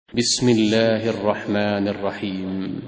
بسم الله الرحمن الرحيم.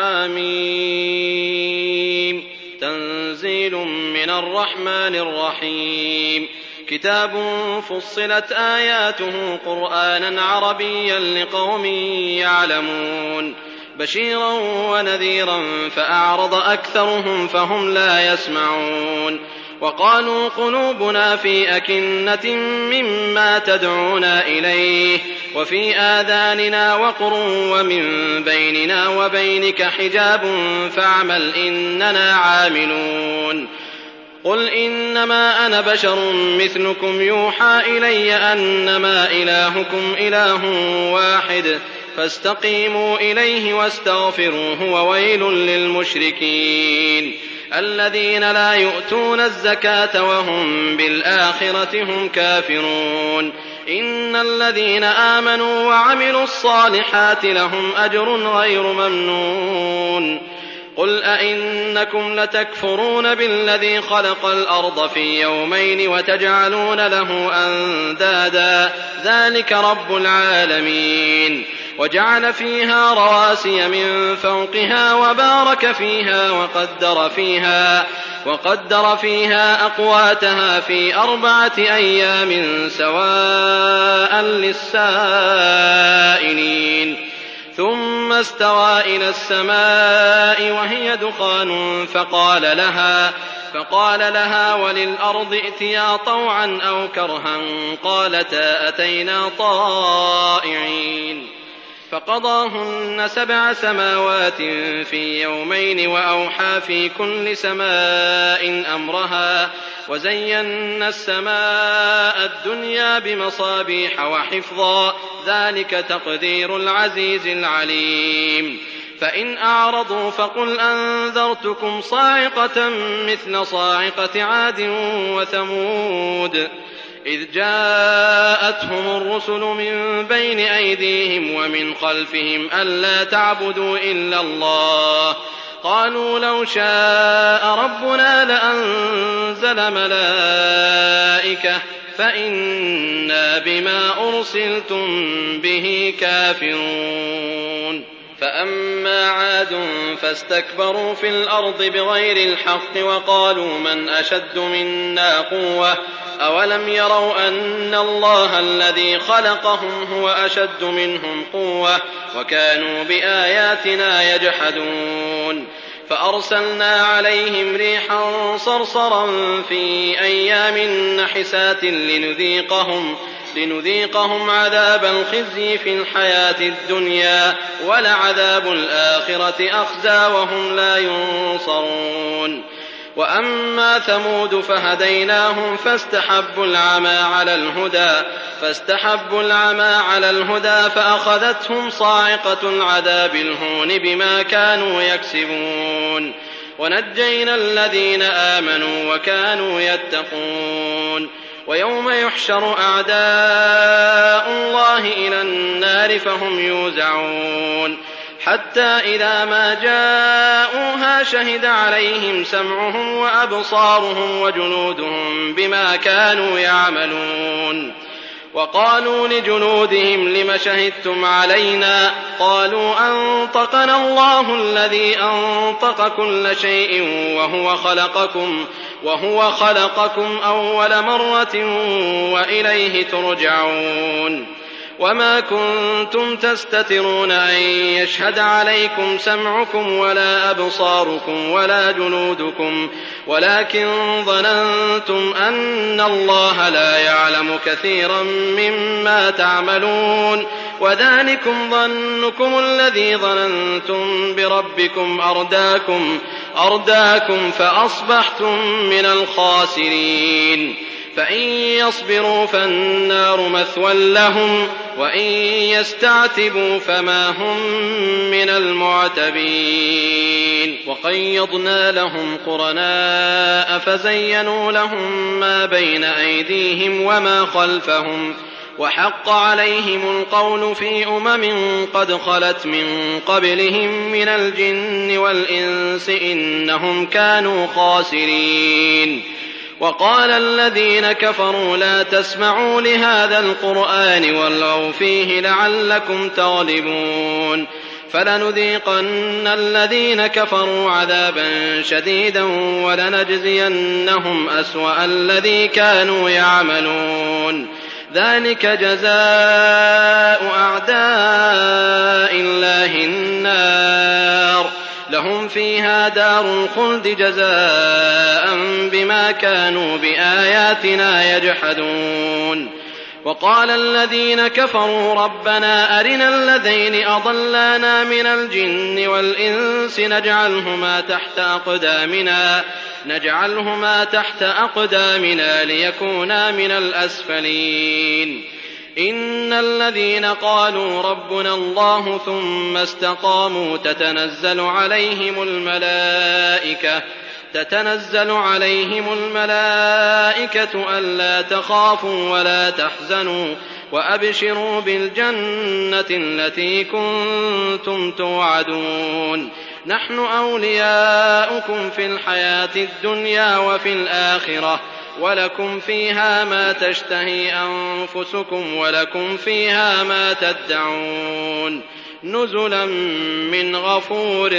حميم. تنزيل من الرحمن الرحيم. كتاب فصلت آياته قرآنا عربيا لقوم يعلمون بشيرا ونذيرا فأعرض أكثرهم فهم لا يسمعون وقالوا قلوبنا في أكنة مما تدعونا إليه وفي آذاننا وقر ومن بيننا وبينك حجاب فاعمل إننا عاملون قل إنما أنا بشر مثلكم يوحى إلي أنما إلهكم إله واحد فاستقيموا إليه واستغفروه وويل للمشركين الذين لا يؤتون الزكاة وهم بالآخرة هم كافرون إن الذين آمنوا وعملوا الصالحات لهم أجر غير ممنون قل أئنكم لتكفرون بالذي خلق الأرض في يومين وتجعلون له أندادا ذلك رب العالمين وجعل فيها رواسي من فوقها وبارك فيها وقدر فيها أقواتها في 4 أيام سواء للسائلين ثم استوى إلى السماء وهي دخان فقال لها وللأرض ائتيا طوعا أو كرها قالتا أتينا طائعين فقضاهن 7 سماوات في يومين وأوحى في كل سماء أمرها وزينا السماء الدنيا بمصابيح وحفظا ذلك تقدير العزيز العليم فإن أعرضوا فقل أنذرتكم صاعقة مثل صاعقة عاد وثمود إذ جاءتهم الرسل من بين أيديهم ومن خلفهم ألا تعبدوا إلا الله قالوا لو شاء ربنا لأنزل ملائكة فإنا بما أرسلتم به كافرون فأما عاد فاستكبروا في الأرض بغير الحق وقالوا من أشد منا قوة أولم يروا أن الله الذي خلقهم هو أشد منهم قوة وكانوا بآياتنا يجحدون فأرسلنا عليهم ريحا صرصرا في أيام نحسات لنذيقهم عذاب الخزي في الحياة الدنيا ولعذاب الآخرة أخزى وهم لا ينصرون وأما ثمود فهديناهم فاستحبوا العمى على الهدى فأخذتهم صاعقة العذاب الهون بما كانوا يكسبون ونجينا الذين آمنوا وكانوا يتقون ويوم يحشر أعداء الله إلى النار فهم يوزعون حتى إذا ما جاءوها شهد عليهم سمعهم وأبصارهم وجلودهم بما كانوا يعملون وقالوا لجلودهم لم شهدتم علينا قالوا أنطقنا الله الذي أنطق كل شيء وهو خلقكم أول مرة وإليه ترجعون وما كنتم تستترون أن يشهد عليكم سمعكم ولا أبصاركم ولا جلودكم ولكن ظننتم أن الله لا يعلم كثيرا مما تعملون وذلكم ظنكم الذي ظننتم بربكم أرداكم فأصبحتم من الخاسرين فإن يصبروا فالنار مثوى لهم وإن يستعتبوا فما هم من المعتبين وقيضنا لهم قرناء فزينوا لهم ما بين أيديهم وما خلفهم وحق عليهم القول في قد خلت من قبلهم من الجن والإنس إنهم كانوا خاسرين وقال الذين كفروا لا تسمعوا لهذا القرآن والغوا فيه لعلكم تغلبون فلنذيقن الذين كفروا عذابا شديدا ولنجزينهم أسوأ الذي كانوا يعملون ذلك جزاء أعداء الله النار لهم فيها دار الخلد جزاء بما كانوا بآياتنا يجحدون وقال الذين كفروا ربنا أرنا الذين أضلانا من الجن والإنس نجعلهما تحت أقدامنا ليكونا من الأسفلين إن الذين قالوا ربنا الله ثم استقاموا تتنزل عليهم الملائكة ألا تخافوا ولا تحزنوا وأبشروا بالجنة التي كنتم توعدون نحن أولياؤكم في الحياة الدنيا وفي الآخرة ولكم فيها ما تشتهي أنفسكم ولكم فيها ما تدعون نزلا من غفور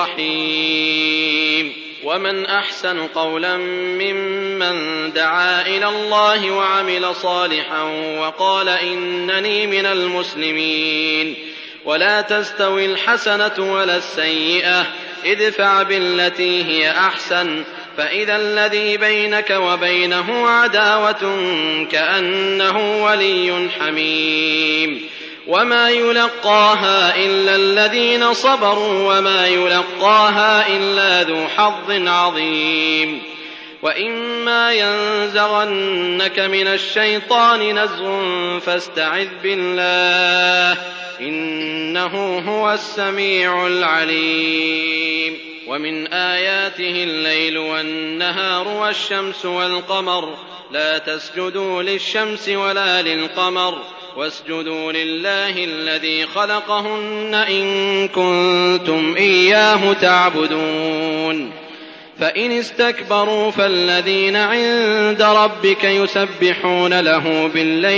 رحيم ومن أحسن قولا ممن دعا إلى الله وعمل صالحا وقال إنني من المسلمين ولا تستوي الحسنة ولا السيئة ادفع بالتي هي أحسن فإذا الذي بينك وبينه عداوة كأنه ولي حميم وما يلقاها إلا الذين صبروا وما يلقاها إلا ذو حظ عظيم وإما ينزغنك من الشيطان نزغ فاستعذ بالله إنه هو السميع العليم ومن آياته الليل والنهار والشمس والقمر لا تسجدوا للشمس ولا للقمر واسجدوا لله الذي خلقهن إن كنتم إياه تعبدون فإن استكبروا فالذين عند ربك يسبحون له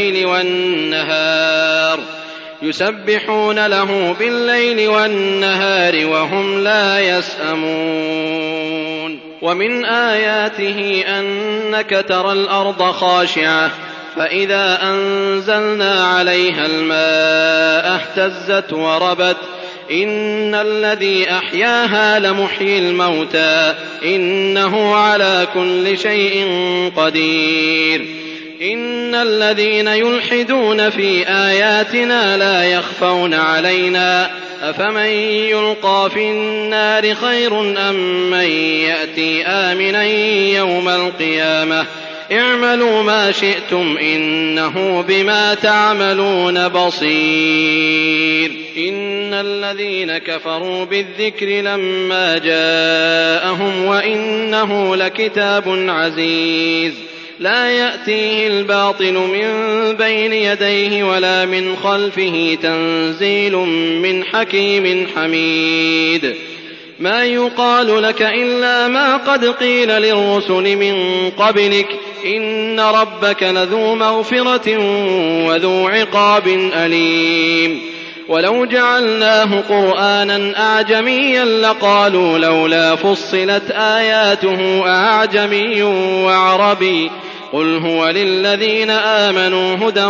بالليل والنهار وهم لا يسأمون ومن آياته أنك ترى الأرض خاشعة فإذا أنزلنا عليها الماء اهتزت وربت إن الذي أحياها لمحيي الموتى إنه على كل شيء قدير إن الذين يلحدون في آياتنا لا يخفون علينا أفمن يلقى في النار خير أم من يأتي آمنا يوم القيامة اعملوا ما شئتم إنه بما تعملون بصير إن الذين كفروا بالذكر لما جاءهم وإنه لكتاب عزيز لا يأتيه الباطل من بين يديه ولا من خلفه تنزيل من حكيم حميد ما يقال لك إلا ما قد قيل للرسل من قبلك إن ربك لذو مغفرة وذو عقاب أليم ولو جعلناه قرآنا أعجميا لقالوا لولا فصلت آياته أعجمي وعربي قل هو للذين آمنوا هدى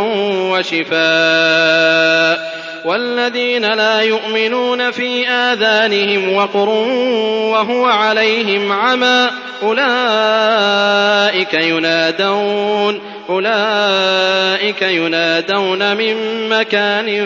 وشفاء والذين لا يؤمنون في آذانهم وقر وهو عليهم عمى أولئك ينادون من مكان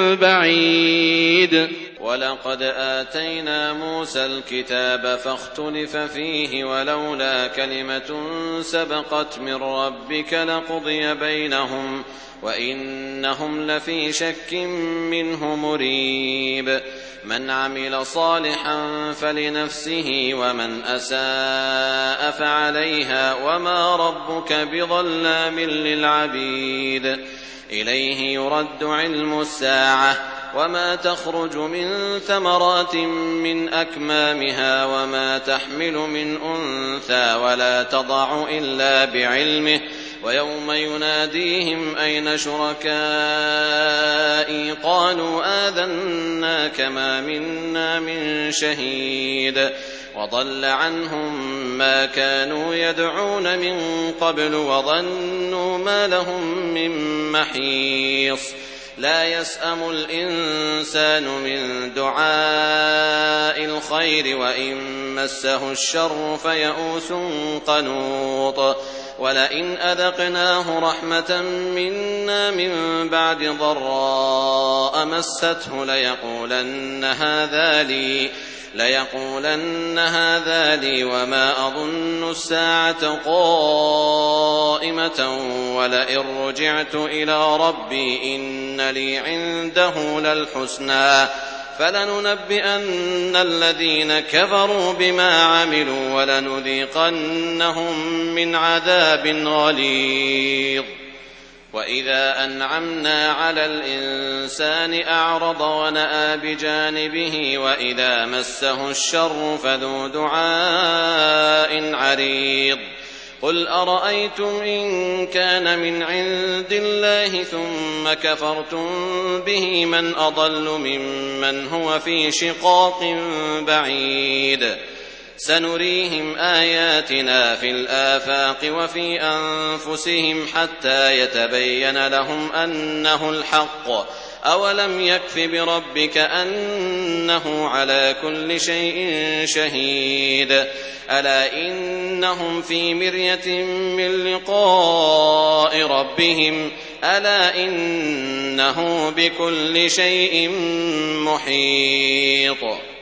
بعيد ولقد آتينا موسى الكتاب فاختلف فيه ولولا كلمة سبقت من ربك لقضي بينهم وإنهم لفي شك منه مريب من عمل صالحا فلنفسه ومن أساء فعليها وما ربك بظلام للعبيد إليه يرد علم الساعة وما تخرج من ثمرات من أكمامها وما تحمل من أنثى ولا تضع إلا بعلمه ويوم يناديهم أين شركائي قالوا آذناك ما منا من شهيد وضل عنهم ما كانوا يدعون من قبل وظنوا ما لهم من محيص لا يسأم الإنسان من دعاء الخير وإن مسه الشر فيئوس قنوط ولئن أذقناه رحمة منا من بعد ضراء مسته ليقولن هذا لي وما أظن الساعة قائمة ولئن رجعت إلى ربي إن لي عنده للحسنى فلننبئن الذين كفروا بما عملوا ولنذيقنهم من عذاب غليظ وإذا أنعمنا على الإنسان أعرض ونأى بجانبه وإذا مسه الشر فذو دعاء عريض قل أرأيتم إن كان من عند الله ثم كفرتم به من أضل ممن هو في شقاق بعيد سنريهم آياتنا في الآفاق وفي أنفسهم حتى يتبين لهم أنه الحق أولم يكف بربك أنه على كل شيء شهيد ألا إنهم في مرية من لقاء ربهم ألا إنه بكل شيء محيط